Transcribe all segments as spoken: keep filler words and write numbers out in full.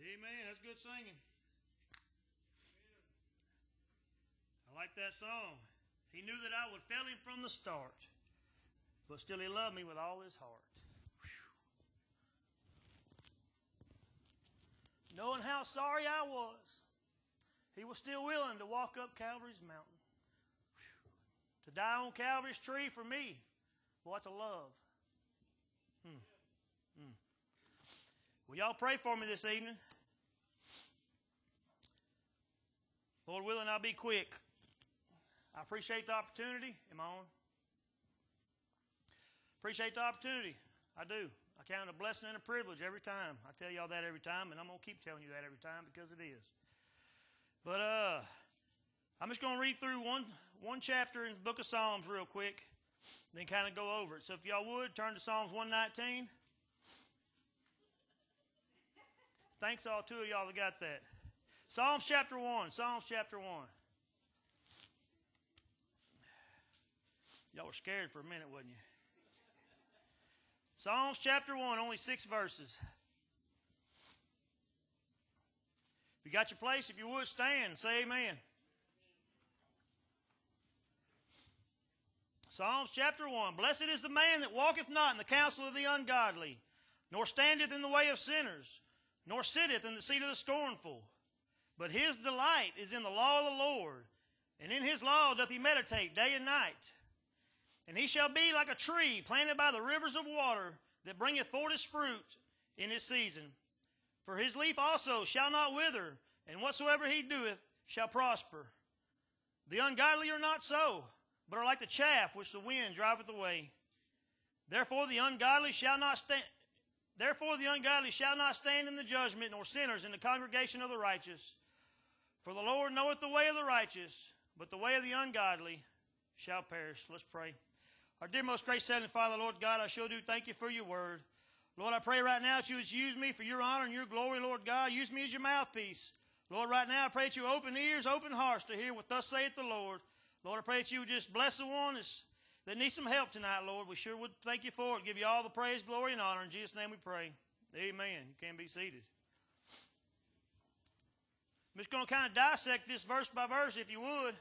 Amen. That's good singing. I like that song. He knew that I would fail him from the start, but still he loved me with all his heart. Whew. Knowing how sorry I was, he was still willing to walk up Calvary's mountain. Whew. To die on Calvary's tree for me. Boy, that's a love. Hmm. Hmm. Will y'all pray for me this evening? Lord willing, I'll be quick. I appreciate the opportunity. Am I on? Appreciate the opportunity. I do. I count it a blessing and a privilege every time. I tell y'all that every time, and I'm going to keep telling you that every time because it is. But uh, I'm just going to read through one, one chapter in the book of Psalms real quick, then kind of go over it. So if y'all would, turn to Psalms one nineteen. Thanks all two of y'all that got that. Psalms chapter one. Psalms chapter one. Y'all were scared for a minute, wasn't you? Psalms chapter one, only six verses. If you got your place, if you would stand, say amen. Psalms chapter one. Blessed is the man that walketh not in the counsel of the ungodly, nor standeth in the way of sinners, nor sitteth in the seat of the scornful. But his delight is in the law of the Lord, and in his law doth he meditate day and night. And he shall be like a tree planted by the rivers of water, that bringeth forth his fruit in his season. For his leaf also shall not wither, and whatsoever he doeth shall prosper. The ungodly are not so, but are like the chaff which the wind driveth away. Therefore the ungodly shall not stand. Therefore the ungodly shall not stand in the judgment, nor sinners in the congregation of the righteous. For the Lord knoweth the way of the righteous, but the way of the ungodly shall perish. Let's pray. Our dear most gracious Heavenly Father, Lord God, I sure do thank you for your word. Lord, I pray right now that you would use me for your honor and your glory, Lord God. Use me as your mouthpiece. Lord, right now I pray that you open ears, open hearts to hear what thus saith the Lord. Lord, I pray that you would just bless the one that needs some help tonight, Lord. We sure would thank you for it. Give you all the praise, glory, and honor. In Jesus' name we pray. Amen. You can be seated. I'm just going to kind of dissect this verse by verse, if you would.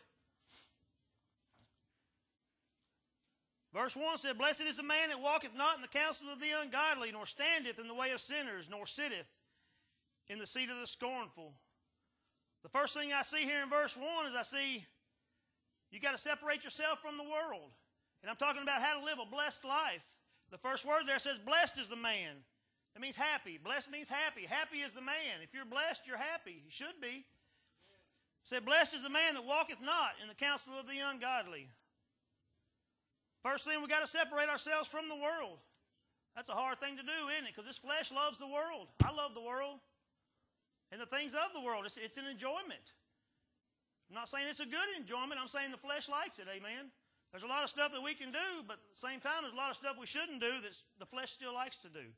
Verse one said, Blessed is the man that walketh not in the counsel of the ungodly, nor standeth in the way of sinners, nor sitteth in the seat of the scornful. The first thing I see here in verse one is I see you got to separate yourself from the world. And I'm talking about how to live a blessed life. The first word there says, Blessed is the man. That means happy. Blessed means happy. Happy is the man. If you're blessed, you're happy. You should be. It said, Blessed is the man that walketh not in the counsel of the ungodly. First thing, we got to separate ourselves from the world. That's a hard thing to do, isn't it? Because this flesh loves the world. I love the world. And the things of the world, it's, it's an enjoyment. I'm not saying it's a good enjoyment. I'm saying the flesh likes it, amen? There's a lot of stuff that we can do, but at the same time, there's a lot of stuff we shouldn't do that the flesh still likes to do.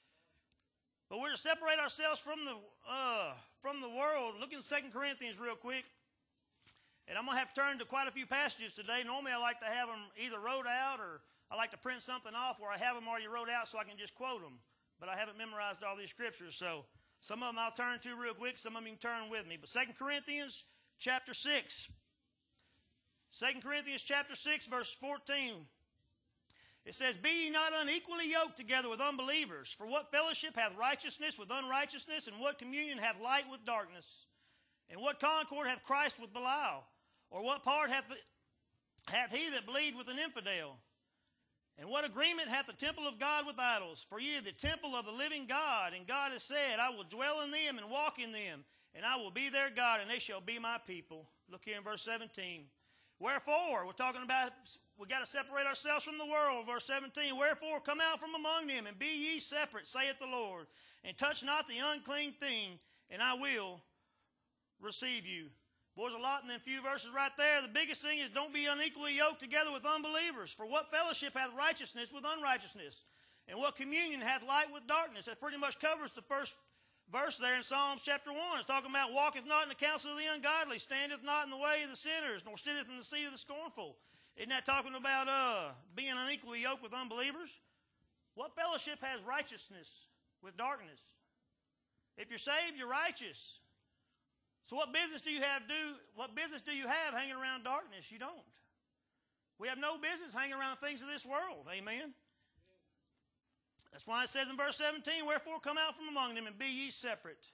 But we're to separate ourselves from the uh, from the world. Look in Second Corinthians real quick. And I'm going to have to turn to quite a few passages today. Normally I like to have them either wrote out or I like to print something off where I have them already wrote out so I can just quote them. But I haven't memorized all these scriptures. So some of them I'll turn to real quick. Some of them you can turn with me. But Second Corinthians chapter six. Second Corinthians chapter six verse fourteen. It says, Be ye not unequally yoked together with unbelievers. For what fellowship hath righteousness with unrighteousness? And what communion hath light with darkness? And what concord hath Christ with Belial? Or what part hath, the, hath he that believed with an infidel? And what agreement hath the temple of God with idols? For ye are the temple of the living God. And God has said, I will dwell in them and walk in them. And I will be their God, and they shall be my people. Look here in verse seventeen. Wherefore, we're talking about, we got to separate ourselves from the world. Verse seventeen, Wherefore come out from among them, and be ye separate, saith the Lord. And touch not the unclean thing, and I will receive you. Boy, there's a lot in them few verses right there. The biggest thing is don't be unequally yoked together with unbelievers. For what fellowship hath righteousness with unrighteousness? And what communion hath light with darkness? That pretty much covers the first verse there in Psalms chapter one. It's talking about walketh not in the counsel of the ungodly, standeth not in the way of the sinners, nor sitteth in the seat of the scornful. Isn't that talking about uh, being unequally yoked with unbelievers? What fellowship has righteousness with darkness? If you're saved, you're righteous. So what business do you have do what business do you have hanging around darkness? You don't. We have no business hanging around the things of this world. Amen. That's why it says in verse seventeen, wherefore come out from among them and be ye separate.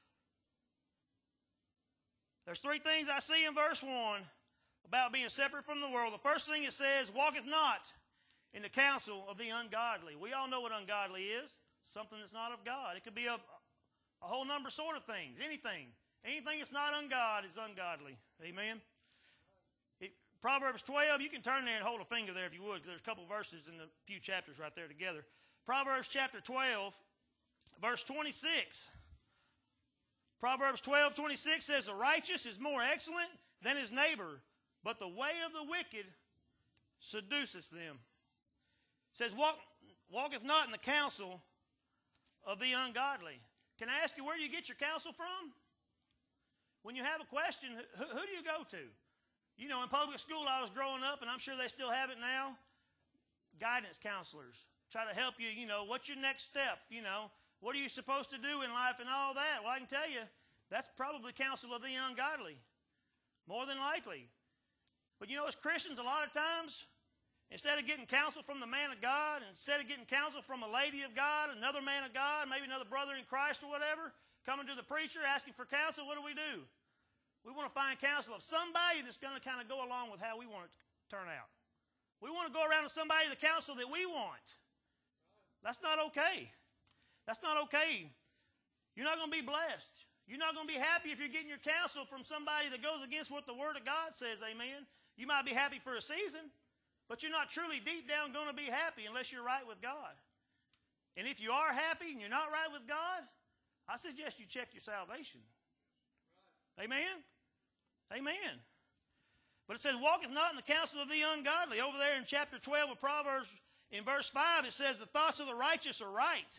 There's three things I see in verse one about being separate from the world. The first thing it says, walketh not in the counsel of the ungodly. We all know what ungodly is. Something that's not of God. It could be a, a whole number sort of things. Anything. Anything that's not ungod is ungodly. Amen. It, Proverbs twelve, you can turn there and hold a finger there if you would, because there's a couple verses in a few chapters right there together. Proverbs chapter twelve, verse twenty-six. Proverbs twelve, twenty-six says, the righteous is more excellent than his neighbor, but the way of the wicked seduceth them. It says, Walk, walketh not in the counsel of the ungodly. Can I ask you, where do you get your counsel from? When you have a question, who, who do you go to? You know, in public school I was growing up, and I'm sure they still have it now, guidance counselors. Try to help you, you know, what's your next step? You know, what are you supposed to do in life and all that? Well, I can tell you, that's probably counsel of the ungodly, more than likely. But you know, as Christians, a lot of times, instead of getting counsel from the man of God, instead of getting counsel from a lady of God, another man of God, maybe another brother in Christ or whatever, coming to the preacher asking for counsel, what do we do? We want to find counsel of somebody that's going to kind of go along with how we want it to turn out. We want to go around to somebody the counsel that we want. That's not okay. That's not okay. You're not going to be blessed. You're not going to be happy if you're getting your counsel from somebody that goes against what the Word of God says, amen. You might be happy for a season, but you're not truly deep down going to be happy unless you're right with God. And if you are happy and you're not right with God, I suggest you check your salvation. Amen? Amen. But it says, walketh not in the counsel of the ungodly. Over there in chapter twelve of Proverbs, in verse five, it says, the thoughts of the righteous are right.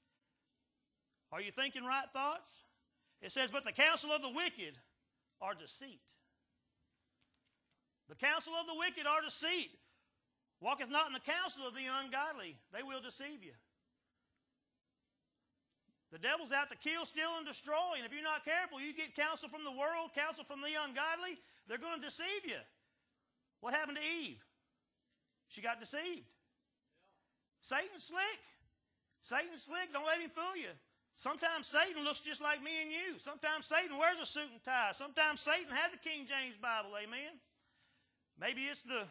Are you thinking right thoughts? It says, but the counsel of the wicked are deceit. The counsel of the wicked are deceit. Walketh not in the counsel of the ungodly. They will deceive you. The devil's out to kill, steal, and destroy. And if you're not careful, you get counsel from the world, counsel from the ungodly, they're going to deceive you. What happened to Eve? She got deceived. Satan's slick. Satan's slick. Don't let him fool you. Sometimes Satan looks just like me and you. Sometimes Satan wears a suit and tie. Sometimes Satan has a King James Bible. Amen. Maybe it's the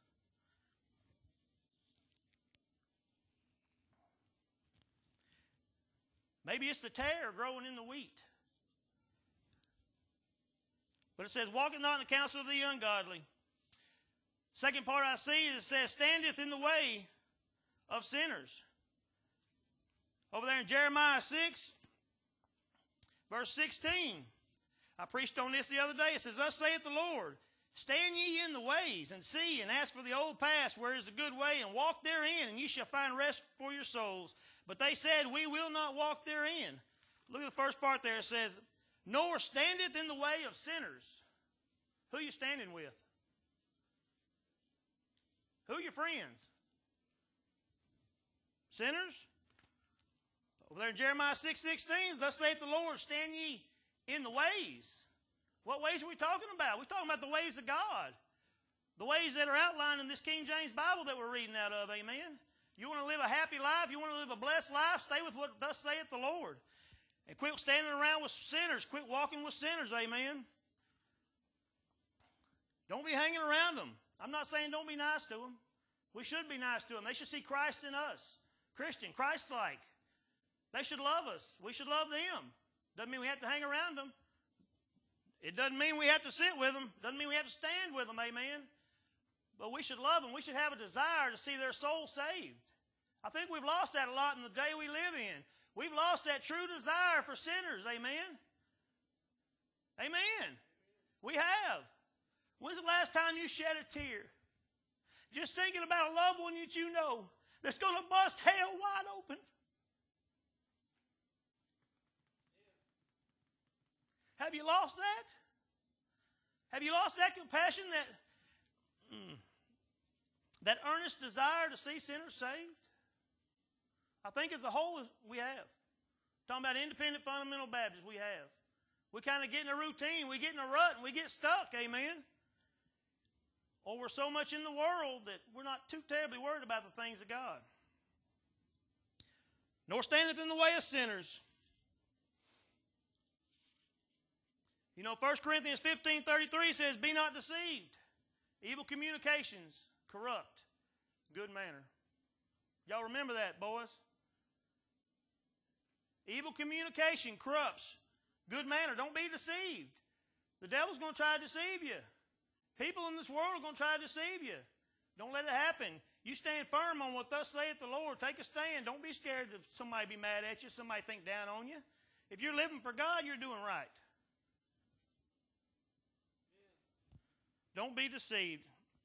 Maybe it's the tare growing in the wheat. But it says, walketh not in the counsel of the ungodly. Second part I see is it says, standeth in the way of sinners. Over there in Jeremiah six, verse sixteen. I preached on this the other day. It says, thus saith the Lord, stand ye in the ways, and see, and ask for the old paths, where is the good way, and walk therein, and ye shall find rest for your souls. But they said, we will not walk therein. Look at the first part there. It says, nor standeth in the way of sinners. Who are you standing with? Who are your friends? Sinners? Over there in Jeremiah six sixteen, thus saith the Lord, stand ye in the ways. What ways are we talking about? We're talking about the ways of God. The ways that are outlined in this King James Bible that we're reading out of, amen? You want to live a happy life? You want to live a blessed life? Stay with what thus saith the Lord. And quit standing around with sinners. Quit walking with sinners, amen? Don't be hanging around them. I'm not saying don't be nice to them. We should be nice to them. They should see Christ in us. Christian, Christ-like. They should love us. We should love them. Doesn't mean we have to hang around them. It doesn't mean we have to sit with them. Doesn't mean we have to stand with them, amen? But we should love them. We should have a desire to see their soul saved. I think we've lost that a lot in the day we live in. We've lost that true desire for sinners, amen? Amen. We have. When's the last time you shed a tear? Just thinking about a loved one that you know that's going to bust hell wide open. Have you lost that? Have you lost that compassion, that, mm, that earnest desire to see sinners saved? I think as a whole we have. Talking about independent fundamental Baptists we have. We kind of get in a routine, we get in a rut, and we get stuck, amen? Or we're so much in the world that we're not too terribly worried about the things of God. Nor standeth in the way of sinners. You know, First Corinthians fifteen thirty-three says, be not deceived. Evil communications corrupt good manner. Y'all remember that, boys? Evil communication corrupts good manner. Don't be deceived. The devil's going to try to deceive you. People in this world are going to try to deceive you. Don't let it happen. You stand firm on what thus saith the Lord. Take a stand. Don't be scared that somebody be mad at you, somebody think down on you. If you're living for God, you're doing right. Don't be deceived.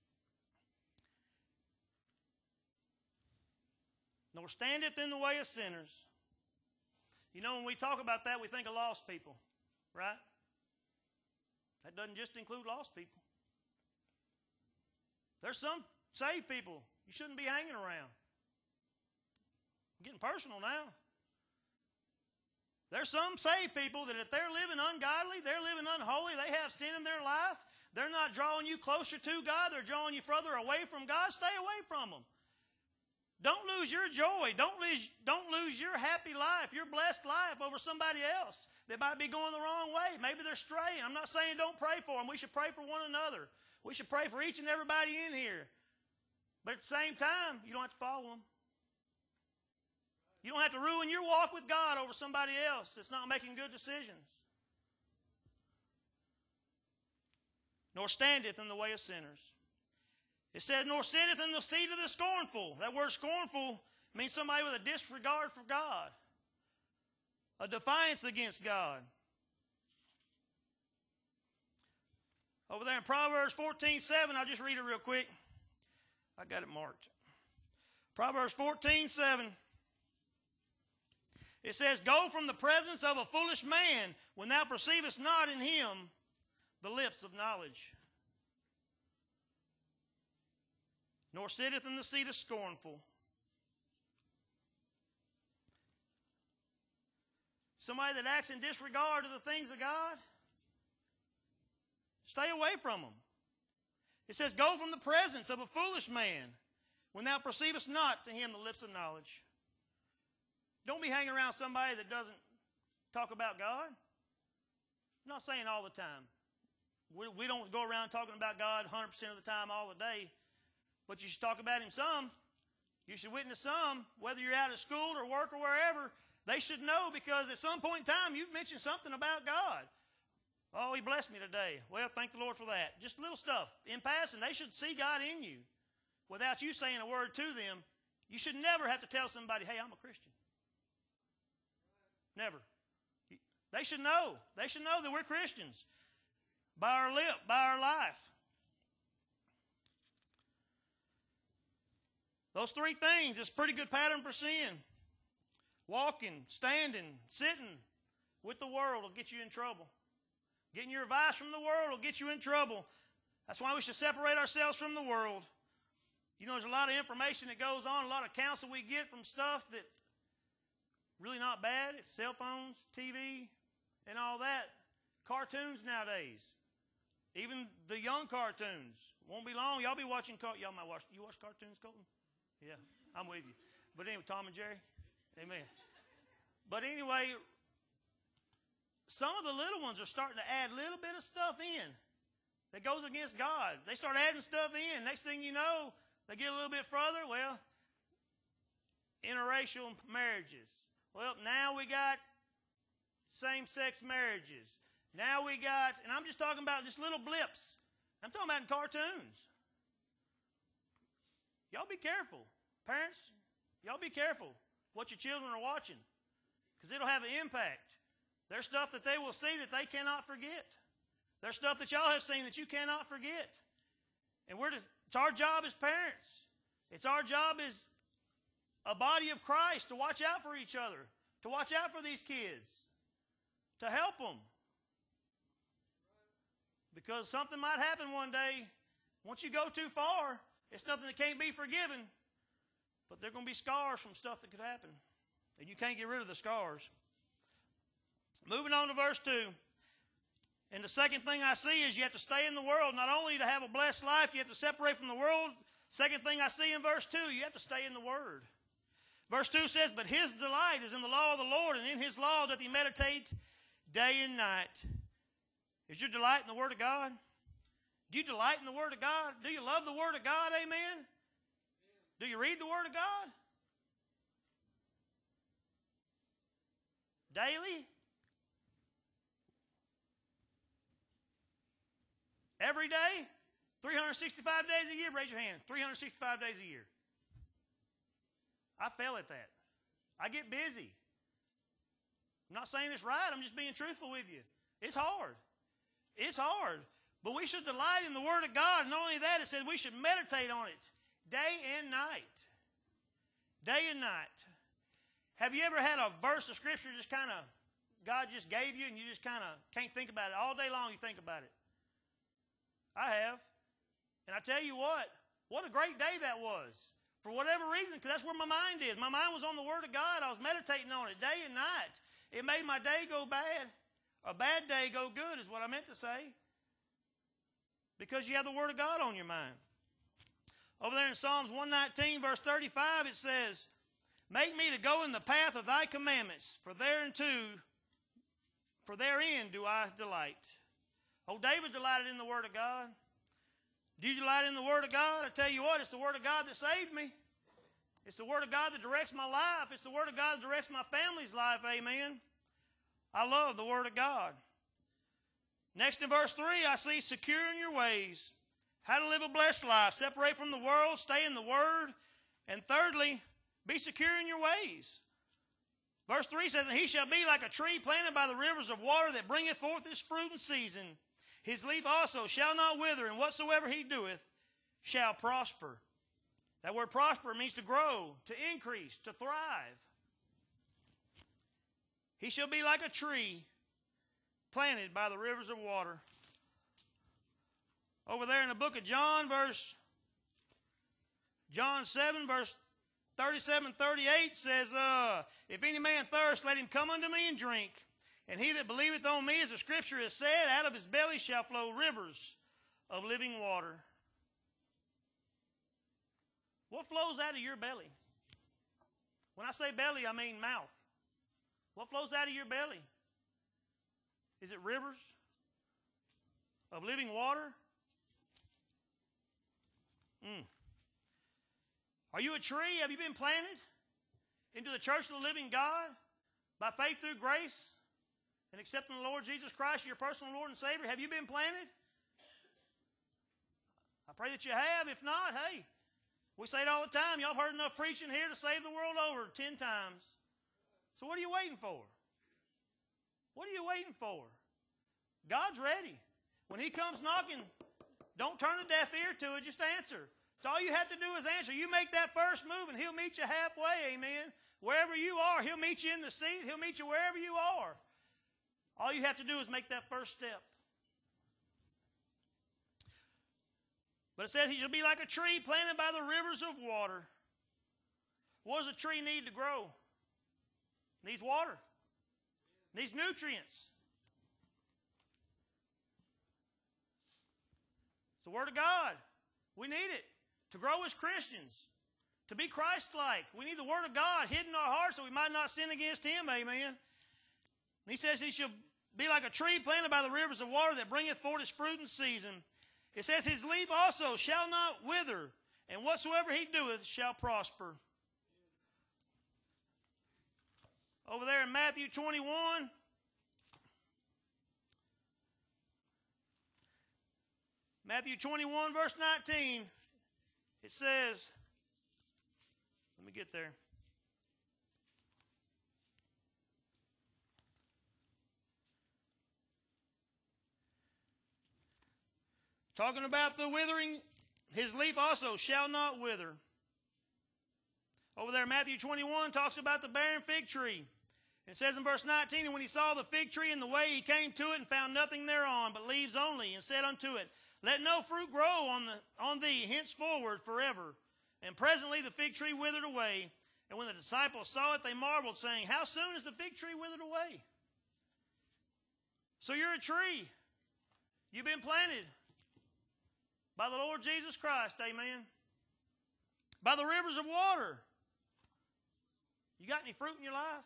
Nor standeth in the way of sinners. You know, when we talk about that, we think of lost people, right? That doesn't just include lost people. There's some saved people you shouldn't be hanging around. I'm getting personal now. There's some saved people that if they're living ungodly, they're living unholy, they have sin in their life, they're not drawing you closer to God, they're drawing you further away from God, stay away from them. Don't lose your joy. Don't lose, don't lose your happy life, your blessed life over somebody else that might be going the wrong way. Maybe they're straying. I'm not saying don't pray for them. We should pray for one another. We should pray for each and everybody in here. But at the same time, you don't have to follow them. You don't have to ruin your walk with God over somebody else that's not making good decisions. Nor standeth in the way of sinners. It says, nor sitteth in the seat of the scornful. That word scornful means somebody with a disregard for God. A defiance against God. Over there in Proverbs fourteen seven, I'll just read it real quick. I got it marked. Proverbs fourteen seven. It says, go from the presence of a foolish man when thou perceivest not in him the lips of knowledge. Nor sitteth in the seat of scornful. Somebody that acts in disregard of the things of God, stay away from them. It says, go from the presence of a foolish man when thou perceivest not to him the lips of knowledge. Don't be hanging around somebody that doesn't talk about God. I'm not saying all the time. We, we don't go around talking about God one hundred percent of the time all the day. But you should talk about him some. You should witness some, whether you're out at school or work or wherever. They should know because at some point in time you've mentioned something about God. Oh, he blessed me today. Well, thank the Lord for that. Just little stuff. In passing, they should see God in you. Without you saying a word to them, you should never have to tell somebody, hey, I'm a Christian. Never. They should know. They should know that we're Christians. By our lip, by our life. Those three things is a pretty good pattern for sin. Walking, standing, sitting with the world will get you in trouble. Getting your advice from the world will get you in trouble. That's why we should separate ourselves from the world. You know, there's a lot of information that goes on, a lot of counsel we get from stuff that really not bad. It's cell phones, T V, and all that. Cartoons nowadays. Even the young cartoons. Won't be long. Y'all be watching, y'all might watch, you watch cartoons, Colton? Yeah, I'm with you. But anyway, Tom and Jerry, amen. But anyway, some of the little ones are starting to add a little bit of stuff in that goes against God. They start adding stuff in. Next thing you know, they get a little bit further. Well, interracial marriages. Well, now we got same-sex marriages. Now we got, and I'm just talking about just little blips. I'm talking about in cartoons. Y'all be careful. Parents, y'all be careful what your children are watching because it'll have an impact. There's stuff that they will see that they cannot forget. There's stuff that y'all have seen that you cannot forget. And we're to, it's our job as parents. It's our job as a body of Christ to watch out for each other, to watch out for these kids, to help them. Because something might happen one day. Once you go too far, it's nothing that can't be forgiven. But there are going to be scars from stuff that could happen. And you can't get rid of the scars. Moving on to verse two. And the second thing I see is you have to stay in the world. Not only to have a blessed life, you have to separate from the world. Second thing I see in verse two, you have to stay in the Word. Verse two says, but his delight is in the law of the Lord, and in his law doth he meditate day and night. Is your delight in the Word of God? Do you delight in the Word of God? Do you love the Word of God? Amen? Do you read the Word of God? Daily? Every day? three hundred sixty-five days a year? Raise your hand. three hundred sixty-five days a year. I fail at that. I get busy. I'm not saying it's right. I'm just being truthful with you. It's hard. It's hard. But we should delight in the Word of God. And not only that, it says we should meditate on it day and night. Day and night. Have you ever had a verse of Scripture just kind of, God just gave you and you just kind of can't think about it? All day long you think about it. I have. And I tell you what, what a great day that was. For whatever reason, because that's where my mind is. My mind was on the Word of God. I was meditating on it day and night. It made my day go bad. A bad day go good is what I meant to say. Because you have the Word of God on your mind. Over there in Psalms one nineteen, verse thirty-five, it says, make me to go in the path of thy commandments, for thereunto, for therein do I delight. Oh, David delighted in the Word of God. Do you delight in the Word of God? I tell you what, it's the Word of God that saved me. It's the Word of God that directs my life. It's the Word of God that directs my family's life. Amen. I love the Word of God. Next in verse three, I see secure in your ways. How to live a blessed life. Separate from the world. Stay in the Word. And thirdly, be secure in your ways. Verse three says, and he shall be like a tree planted by the rivers of water that bringeth forth his fruit in season. His leaf also shall not wither, and whatsoever he doeth shall prosper. That word prosper means to grow, to increase, to thrive. He shall be like a tree planted by the rivers of water. Over there in the book of John, verse John seven, verse thirty-seven, thirty-eight says, uh, if any man thirst, let him come unto me and drink. And he that believeth on me, as the Scripture has said, out of his belly shall flow rivers of living water. What flows out of your belly? When I say belly, I mean mouth. What flows out of your belly? Is it rivers of living water? Mm. Are you a tree? Have you been planted into the church of the living God by faith through grace and accepting the Lord Jesus Christ as your personal Lord and Savior? Have you been planted? I pray that you have. If not, hey, we say it all the time. Y'all have heard enough preaching here to save the world over ten times. So what are you waiting for? What are you waiting for? God's ready. When he comes knocking, don't turn a deaf ear to it. Just answer. So all you have to do is answer. You make that first move and he'll meet you halfway, amen. Wherever you are, he'll meet you in the seat. He'll meet you wherever you are. All you have to do is make that first step. But it says he shall be like a tree planted by the rivers of water. What does a tree need to grow? It needs water. It needs nutrients. It's the Word of God. We need it to grow as Christians, to be Christ-like. We need the Word of God hidden in our hearts so we might not sin against him, amen. He says he shall be like a tree planted by the rivers of water that bringeth forth his fruit in season. It says his leaf also shall not wither, and whatsoever he doeth shall prosper. Over there in Matthew twenty-one, Matthew twenty-one, verse nineteen, it says, let me get there. Talking about the withering, his leaf also shall not wither. Over there, Matthew twenty-one talks about the barren fig tree. It says in verse nineteen, and when he saw the fig tree in the way, he came to it and found nothing thereon, but leaves only, and said unto it, let no fruit grow on, the, on thee henceforward forever. And presently the fig tree withered away. And when the disciples saw it, they marveled, saying, how soon is the fig tree withered away? So you're a tree. You've been planted by the Lord Jesus Christ, amen. By the rivers of water. You got any fruit in your life?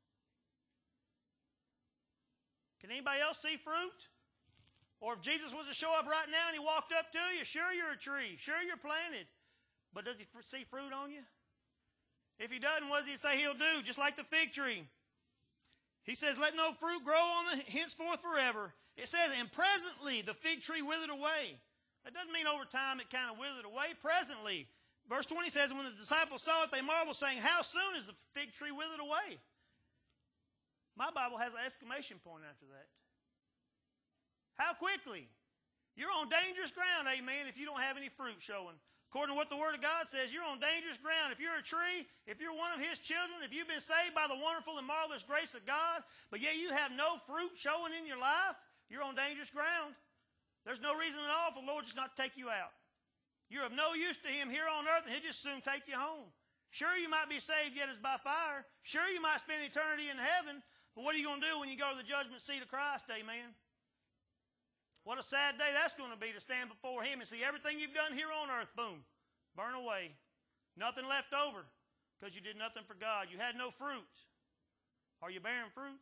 Can anybody else see fruit? Or if Jesus was to show up right now and he walked up to you, sure you're a tree, sure you're planted. But does he see fruit on you? If he doesn't, what does he say he'll do? Just like the fig tree. He says, let no fruit grow on the henceforth forever. It says, and presently the fig tree withered away. That doesn't mean over time it kind of withered away. Presently. Verse twenty says, and when the disciples saw it, they marveled, saying, how soon is the fig tree withered away? My Bible has an exclamation point after that. How quickly? You're on dangerous ground, amen, if you don't have any fruit showing. According to what the Word of God says, you're on dangerous ground. If you're a tree, if you're one of His children, if you've been saved by the wonderful and marvelous grace of God, but yet you have no fruit showing in your life, you're on dangerous ground. There's no reason at all for the Lord just not to take you out. You're of no use to Him here on earth, and He'll just soon take you home. Sure, you might be saved, yet it's by fire. Sure, you might spend eternity in heaven, but what are you going to do when you go to the judgment seat of Christ, amen? What a sad day that's going to be to stand before Him and see everything you've done here on earth, boom, burn away. Nothing left over because you did nothing for God. You had no fruit. Are you bearing fruit?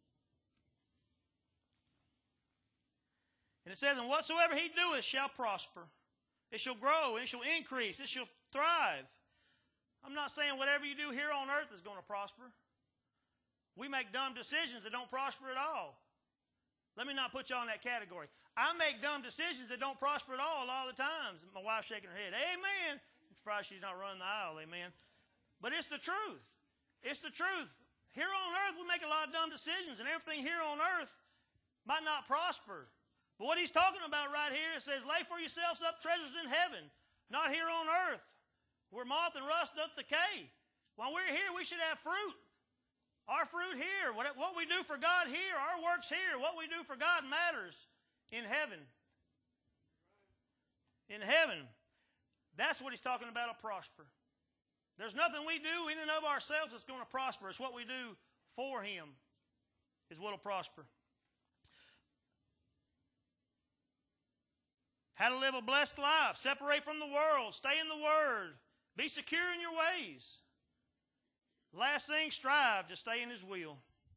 And it says, and whatsoever He doeth shall prosper. It shall grow, it shall increase, it shall thrive. I'm not saying whatever you do here on earth is going to prosper. We make dumb decisions that don't prosper at all. Let me not put you all in that category. I make dumb decisions that don't prosper at all a lot of the times. My wife's shaking her head. Amen. I'm surprised she's not running the aisle. Amen. But it's the truth. It's the truth. Here on earth, we make a lot of dumb decisions, and everything here on earth might not prosper. But what he's talking about right here, it says, lay for yourselves up treasures in heaven, not here on earth, where moth and rust doth decay. While we're here, we should have fruit. Our fruit here, what, what we do for God here, our works here, what we do for God matters in heaven. In heaven. That's what he's talking about, a prosper. There's nothing we do in and of ourselves that's going to prosper. It's what we do for Him is what will prosper. How to live a blessed life. Separate from the world. Stay in the Word. Be secure in your ways. Last thing, strive to stay in His will.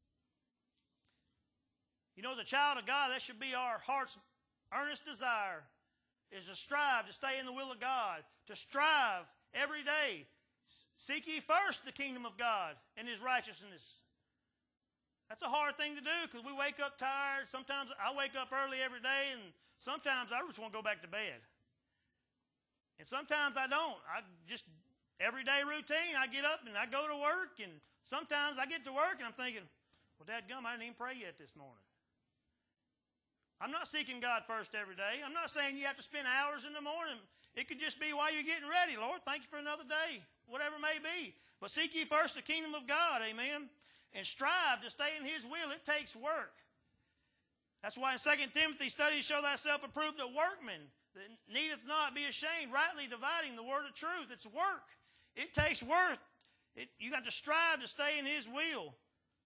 You know, as a child of God, that should be our heart's earnest desire, is to strive to stay in the will of God, to strive every day. Seek ye first the kingdom of God and His righteousness. That's a hard thing to do because we wake up tired. Sometimes I wake up early every day, and sometimes I just want to go back to bed. And sometimes I don't. I just... Everyday routine, I get up and I go to work, and sometimes I get to work and I'm thinking, well, dadgum, I didn't even pray yet this morning. I'm not seeking God first every day. I'm not saying you have to spend hours in the morning. It could just be while you're getting ready. Lord, thank you for another day, whatever it may be. But seek ye first the kingdom of God, amen, and strive to stay in His will. It takes work. That's why in Second Timothy, study to show thyself approved a workman that needeth not be ashamed, rightly dividing the word of truth. It's work. It takes work. It, you got to strive to stay in His will.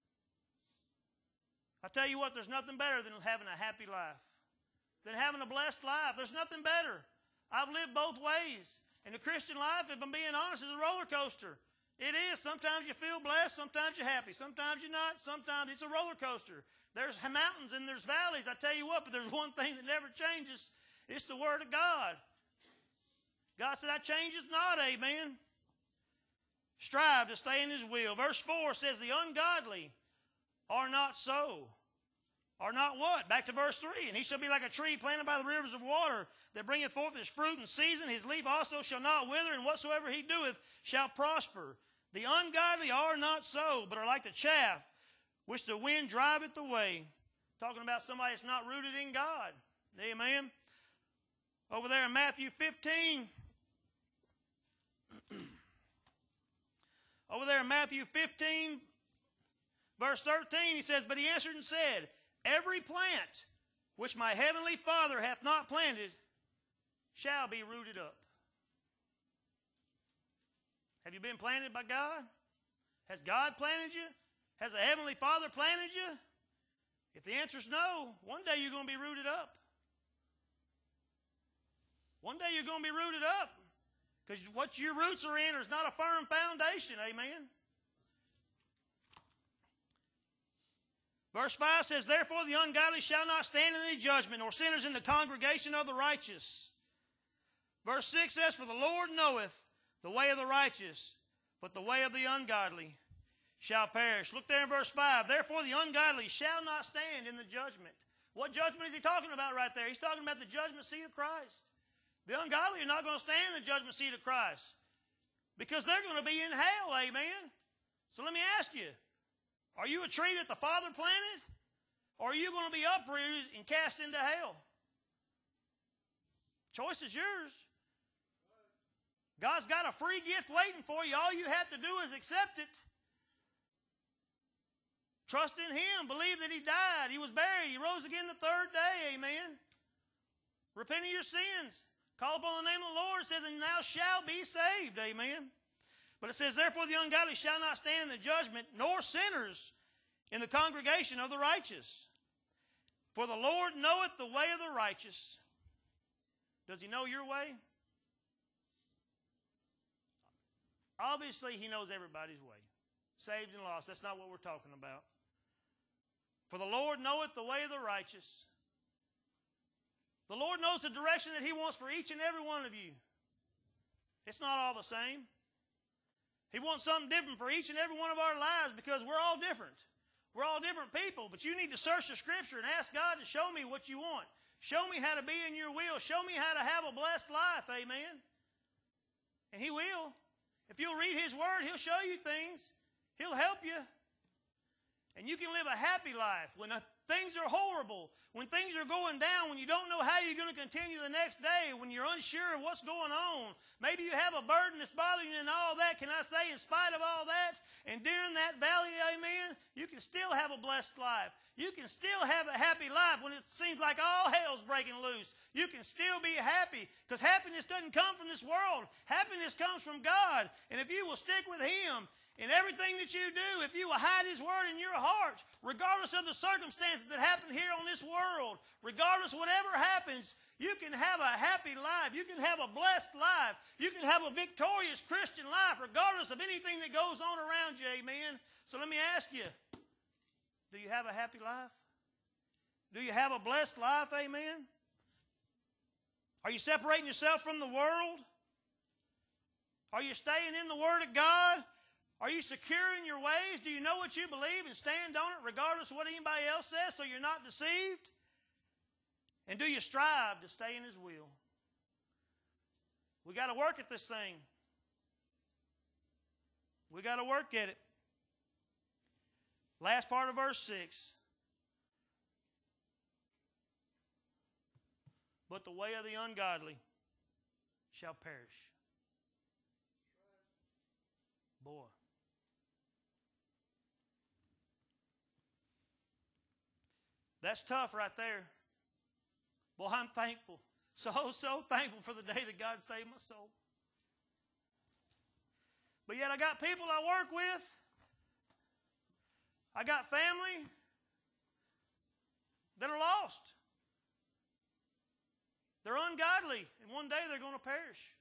I tell you what, there's nothing better than having a happy life, than having a blessed life. There's nothing better. I've lived both ways. And the Christian life, if I'm being honest, is a roller coaster. It is. Sometimes you feel blessed. Sometimes you're happy. Sometimes you're not. Sometimes it's a roller coaster. There's mountains and there's valleys. I tell you what, but there's one thing that never changes. It's the Word of God. God said, I changes not, amen. Strive to stay in His will. Verse four says, the ungodly are not so. Are not what? Back to verse three. And he shall be like a tree planted by the rivers of water that bringeth forth his fruit in season. His leaf also shall not wither, and whatsoever he doeth shall prosper. The ungodly are not so, but are like the chaff which the wind driveth away. Talking about somebody that's not rooted in God. Amen. Over there in Matthew fifteen. Over there in Matthew fifteen, verse thirteen, he says, but he answered and said, every plant which my heavenly Father hath not planted shall be rooted up. Have you been planted by God? Has God planted you? Has a heavenly Father planted you? If the answer is no, one day you're going to be rooted up. One day you're going to be rooted up because what your roots are in is not a firm foundation. Amen. Verse five says, therefore the ungodly shall not stand in the judgment, nor sinners in the congregation of the righteous. Verse six says, for the Lord knoweth the way of the righteous, but the way of the ungodly shall perish. Look there in verse five. Therefore the ungodly shall not stand in the judgment. What judgment is he talking about right there? He's talking about the judgment seat of Christ. The ungodly are not going to stand in the judgment seat of Christ because they're going to be in hell, amen? So let me ask you, are you a tree that the Father planted, or are you going to be uprooted and cast into hell? Choice is yours. God's got a free gift waiting for you. All you have to do is accept it. Trust in Him. Believe that He died. He was buried. He rose again the third day. Amen. Repent of your sins. Call upon the name of the Lord. It says, and thou shalt be saved. Amen. But it says, therefore the ungodly shall not stand in the judgment, nor sinners in the congregation of the righteous. For the Lord knoweth the way of the righteous. Does He know your way? Obviously, He knows everybody's way. Saved and lost. That's not what we're talking about. For the Lord knoweth the way of the righteous. The Lord knows the direction that He wants for each and every one of you. It's not all the same. He wants something different for each and every one of our lives because we're all different. We're all different people, but you need to search the Scripture and ask God to show me what you want. Show me how to be in your will. Show me how to have a blessed life, amen? And He will. If you'll read His Word, He'll show you things. He'll help you. And you can live a happy life when things are horrible, when things are going down, when you don't know how you're going to continue the next day, when you're unsure of what's going on. Maybe you have a burden that's bothering you and all that. Can I say, in spite of all that, and during that valley, amen, you can still have a blessed life. You can still have a happy life when it seems like all hell's breaking loose. You can still be happy because happiness doesn't come from this world. Happiness comes from God. And if you will stick with Him, in everything that you do, if you will hide His Word in your heart, regardless of the circumstances that happen here on this world, regardless of whatever happens, you can have a happy life. You can have a blessed life. You can have a victorious Christian life, regardless of anything that goes on around you, amen? So let me ask you, do you have a happy life? Do you have a blessed life, amen? Are you separating yourself from the world? Are you staying in the Word of God? Are you secure in your ways? Do you know what you believe and stand on it regardless of what anybody else says so you're not deceived? And do you strive to stay in His will? We got to work at this thing. We got to work at it. Last part of verse six. But the way of the ungodly shall perish. Boy. That's tough right there. Boy, I'm thankful. So, so thankful for the day that God saved my soul. But yet I got people I work with. I got family that are lost. They're ungodly, and one day they're going to perish.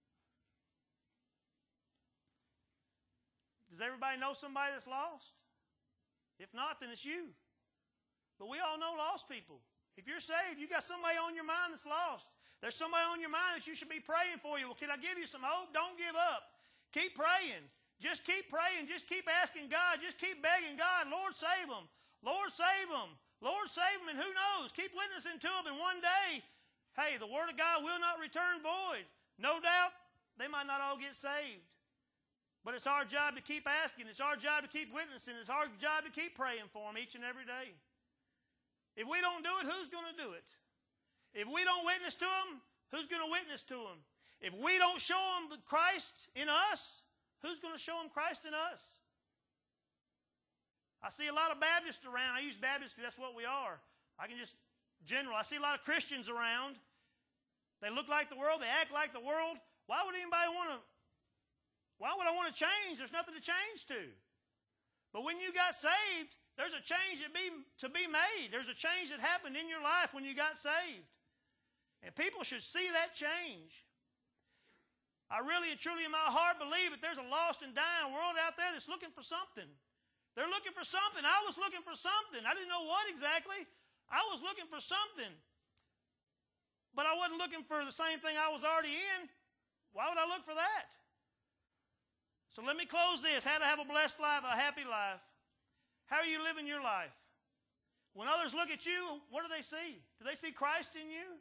Does everybody know somebody that's lost? If not, then it's you. But we all know lost people. If you're saved, you got somebody on your mind that's lost. There's somebody on your mind that you should be praying for you. Well, can I give you some hope? Don't give up. Keep praying. Just keep praying. Just keep asking God. Just keep begging God, Lord, save them. Lord, save them. Lord, save them. And who knows? Keep witnessing to them. And one day, hey, the Word of God will not return void. No doubt, they might not all get saved. But it's our job to keep asking. It's our job to keep witnessing. It's our job to keep praying for them each and every day. If we don't do it, who's going to do it? If we don't witness to them, who's going to witness to them? If we don't show them Christ in us, who's going to show them Christ in us? I see a lot of Baptists around. I use Baptists because that's what we are. I can just, general, I see a lot of Christians around. They look like the world. They act like the world. Why would anybody want to, why would I want to change? There's nothing to change to. But when you got saved, There's a change that be, to be made. There's a change that happened in your life when you got saved. And people should see that change. I really and truly in my heart believe that there's a lost and dying world out there that's looking for something. They're looking for something. I was looking for something. I didn't know what exactly. I was looking for something. But I wasn't looking for the same thing I was already in. Why would I look for that? So let me close this. How to have a blessed life, a happy life. How are you living your life? When others look at you, what do they see? Do they see Christ in you?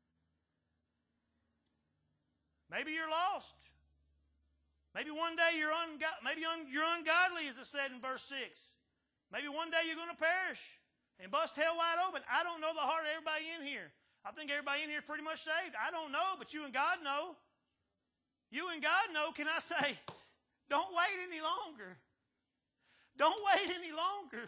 Maybe you're lost. Maybe one day you're, ungo- maybe un- you're ungodly, as it said in verse six. Maybe one day you're going to perish and bust hell wide open. I don't know the heart of everybody in here. I think everybody in here is pretty much saved. I don't know, but you and God know. You and God know. Can I say, don't wait any longer. Don't wait any longer.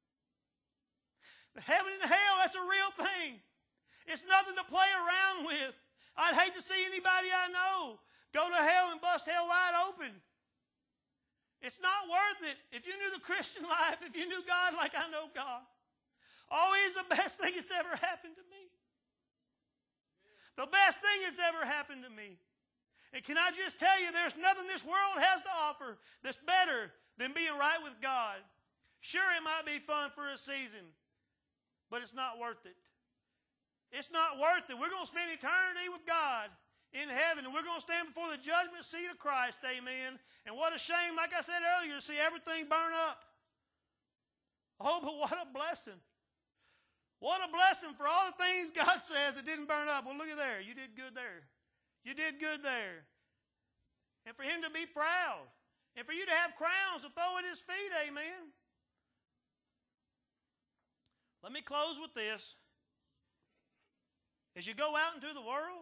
The heaven and hell, that's a real thing. It's nothing to play around with. I'd hate to see anybody I know go to hell and bust hell wide open. It's not worth it. If you knew the Christian life, if you knew God like I know God, oh, He's the best thing that's ever happened to me. The best thing that's ever happened to me. And can I just tell you, there's nothing this world has to offer that's better than being right with God. Sure, it might be fun for a season, but it's not worth it. It's not worth it. We're going to spend eternity with God in heaven, and we're going to stand before the judgment seat of Christ, amen. And what a shame, like I said earlier, to see everything burn up. Oh, but what a blessing. What a blessing for all the things God says that didn't burn up. Well, look at there. You did good there. You did good there. And for Him to be proud. And for you to have crowns to throw at His feet, amen. Let me close with this. As you go out into the world,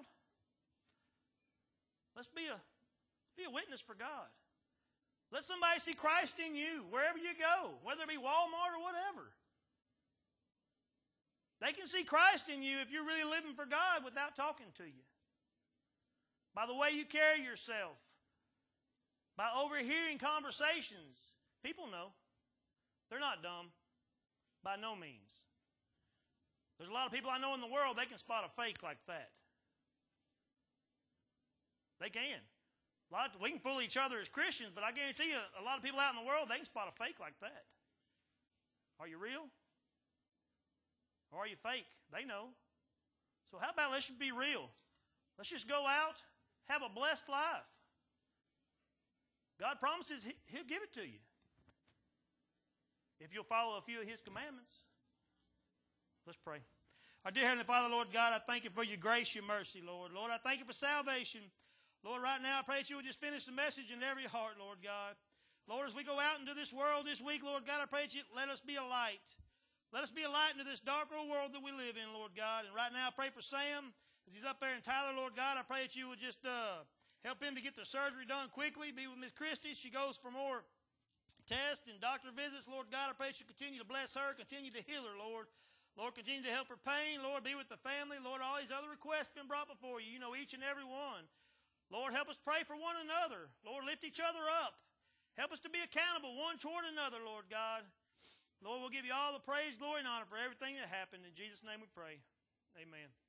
let's be a, be a witness for God. Let somebody see Christ in you wherever you go, whether it be Walmart or whatever. They can see Christ in you if you're really living for God without talking to you. By the way you carry yourself, by overhearing conversations. People know. They're not dumb. By no means. There's a lot of people I know in the world, they can spot a fake like that. They can. A lot of, we can fool each other as Christians, but I guarantee you, a lot of people out in the world, they can spot a fake like that. Are you real? Or are you fake? They know. So how about let's just be real. Let's just go out, have a blessed life. God promises He'll give it to you if you'll follow a few of His commandments. Let's pray. Our dear Heavenly Father, Lord God, I thank You for Your grace, Your mercy, Lord. Lord, I thank You for salvation. Lord, right now I pray that You will just finish the message in every heart, Lord God. Lord, as we go out into this world this week, Lord God, I pray that You let us be a light. Let us be a light into this dark old world that we live in, Lord God. And right now I pray for Sam as he's up there in Tyler, Lord God. I pray that You would just uh, help him to get the surgery done quickly. Be with Miss Christie. She goes for more tests and doctor visits, Lord God. I pray that You continue to bless her, continue to heal her, Lord. Lord, continue to help her pain. Lord, be with the family. Lord, all these other requests been brought before You. You know each and every one. Lord, help us pray for one another. Lord, lift each other up. Help us to be accountable one toward another, Lord God. Lord, we'll give You all the praise, glory, and honor for everything that happened. In Jesus' name we pray. Amen.